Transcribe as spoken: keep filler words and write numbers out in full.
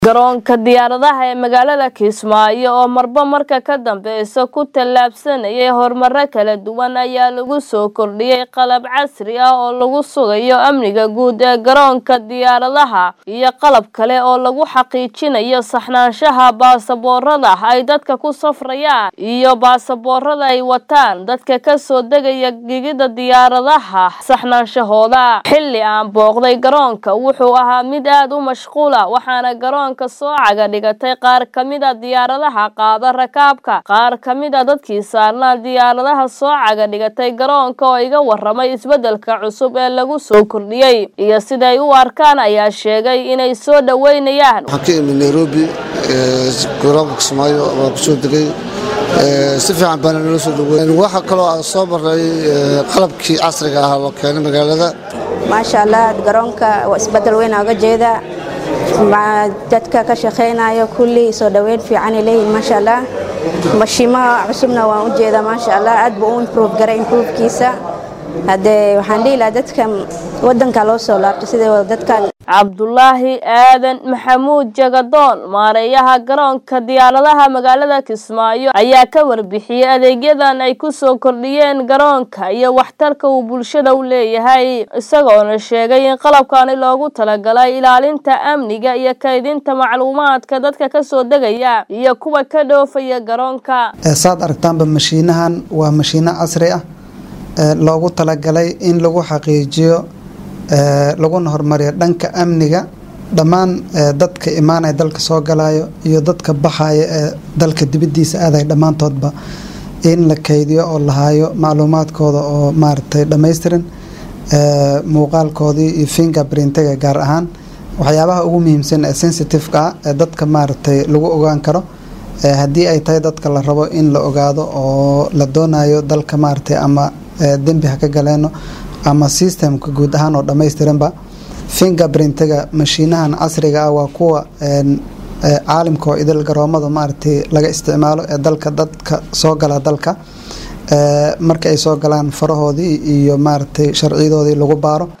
garoonka diyaaradaha ee magaalada Kismaayo oo marba marka ka dambeeyso ku tallaabsanayay horumar kala duwan ayaa lagu soo kordhiyay qalab casri ah oo lagu sugayo amniga guud ee garoonka diyaaradaha iyo qalab kale oo lagu xaqiijinayo saxnaanshaha baasaboorada ay dadka ku safrayaan iyo baasaboorada ay wataan dadka ka soo degaya gigida diyaaradaha saxnaanshahooda. xilli aan booqday garoonka wuxuu ahaa mid aad u mashquul ah, waxaana garoon soo caga dhigatay qaar kamid ah diyaaradaha qaada rakaabka. qaar kamid ah dadkii saarnaa diyaaradaha soo caga dhigatay garoonka oo iga waramay isbedelka cusub ee lagu soo kordhiyay iyo siday u arkaan ayaa sheegay inay soo dhaweynayaan. waxaan ka Nairobi garoonka Kismaayo oo ku soo degay si fiican baan nala soo dhaweeyay. waxa kale oo soo maray qalabkii casriga ah oo keenay magaalada. maasha Allah garoonka waa isbedel weyn uga jeeda dadka ka shaqeynaya kulli soo dhaweyn fiican leeyahay maasha Allah. mashiima cusubna waan u jeedaa maasha Allah aad buu u improve garay improve kiisa hadee waxaan dhiilaa dadka wadanka loo soo laabto sida dadka Cabdullaahi Aadan Maxamuud Jagadoon maareeyaha garoonka diyaaradaha magaalada Kismaayo ayaa ka warbixiyay adeegyadan ay ku soo kordhiyeen garoonka iyo waxtarka uu bulshada u leeyahay, isagoona sheegay in qalabkaani loogu talagalay ilaalinta amniga iyo kaydinta macluumaadka dadka ka soo degaya iyo kuwa ka dhoofaya garoonka. saad aragtaanba mashiinahan waa mashiino casri ah loogu talagalay in lagu xaqiijiyo laguna horumariyo dhanka amniga dhammaan dadka imaanaya dalka soo galayo iyo dadka baxaya ee dalka dibadiisa aaday dhammaantoodba in la kaydiyo oo la hayo macluumaadkooda oo maaragtay dhammaystiran muuqaalkoodii iyo fingerprintiga gaar ahaan waxyaabaha ugu muhiimsan ee sensitive-ka ah ee dadka maaragtay lagu ogaan karo haddii ay tahay dadka la rabo in la ogaado oo la doonayo dalka maaragtay ama dembi ha ka galeeno ama systemka guud ahaan oo dhammaystiranba. fingerprintiga mashiinahan casriga ah waa kuwa caalamka oo idil garoomada maaragtay laga isticmaalo ee dalka dadka soo gala dalka marka ay soo galaan farahoodii iyo maaragtay sharciyadoodii lagu baaro.